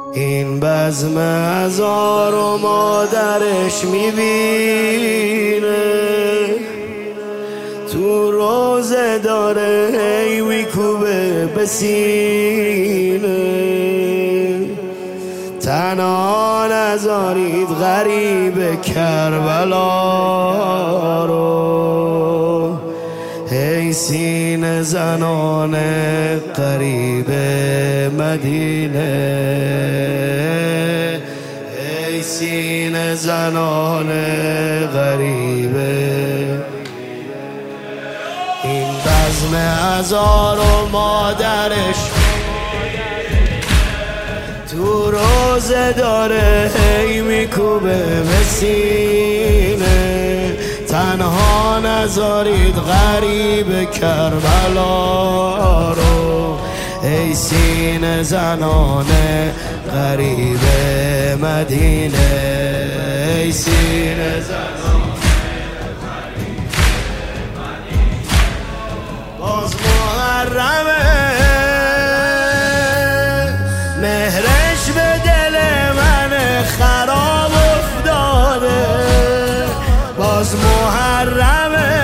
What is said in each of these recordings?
این بزم هزار و مادرش میبینه، تو روزه داره هی میکوبه به سینه. تنها نذارید غریب کربلا رو، هی سینه زنان غریب مدینه، ای سینه زنان غریب. این بزم هزار و مادرش تو روزه داره هی میکوبه به سینه. تنها نذارید غریب کربلا رو، ای سینه زنان غریب مدینه، ای سینه زنان غریب مدینه. باز محرمه مهرش به دل من خراب افتاده، باز محرمه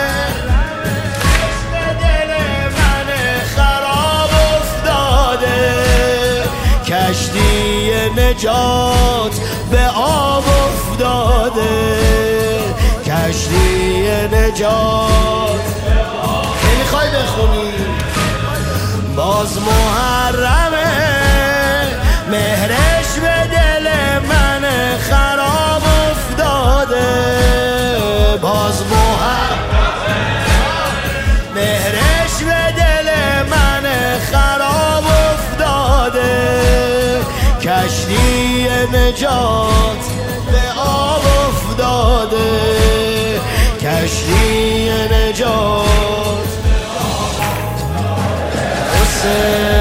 به دل من خراب افتاده. کشتی نجات به آب افتاده، کشتی نجات به آب. نمیخوای بخونی؟ باز محرمه مهرش به دل من خراب افتاده، باز محرمه مهرش به دل من خراب افتاده. کشتی نجات به آب افتاده، کشتی نجات به آب افتاده.